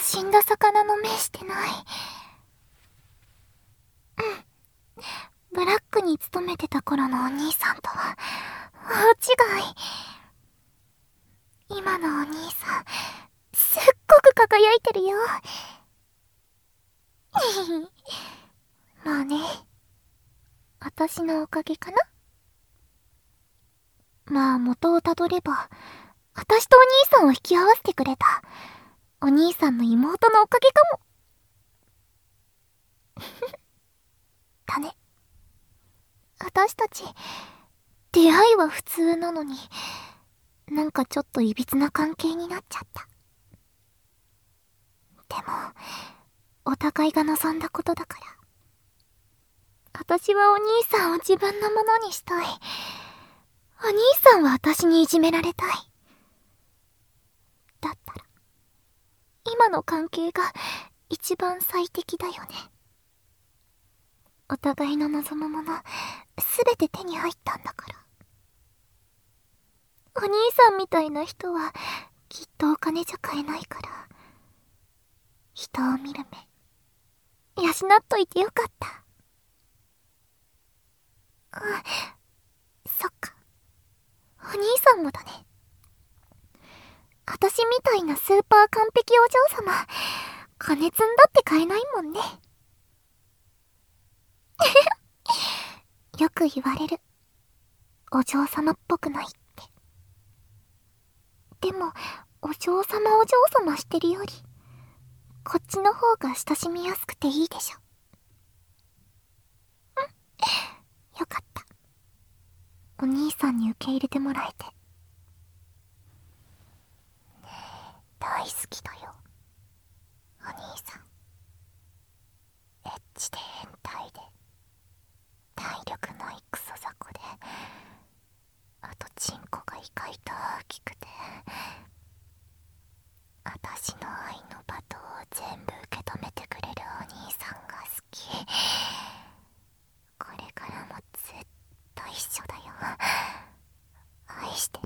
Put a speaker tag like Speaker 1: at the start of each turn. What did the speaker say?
Speaker 1: 死んだ魚の目してない。ブラックに勤めてた頃のお兄さんとは大違い。今のお兄さんすっごく輝いてるよ。まあね、私のおかげかな。まあ元をたどれば、私とお兄さんを引き合わせてくれたお兄さんの妹のおかげかも。だね。私たち出会いは普通なのに、なんかちょっといびつな関係になっちゃった。でもお互いが望んだことだから、私はお兄さんを自分のものにしたい。お兄さんは私にいじめられたい。だったら今の関係が一番最適だよね。お互いの望むもの全て手に入ったんだから。お兄さんみたいな人はきっとお金じゃ買えないから、人を見る目養っといてよかった。そっか、お兄さんもだね。私みたいなスーパー完璧お嬢様、金積んだって買えないもんね。よく言われる。お嬢様っぽくないって。でもお嬢様お嬢様してるよりこっちの方が親しみやすくていいでしょ。よかった、お兄さんに受け入れてもらえて。大好きだよ、お兄さん。エッチで変態で体力ないクソ雑魚で、あとチンコが意外と大きくて、私の愛のバトンを全部受け止めてくれるお兄さんが好き。これからもずっと一緒だよ。愛してる。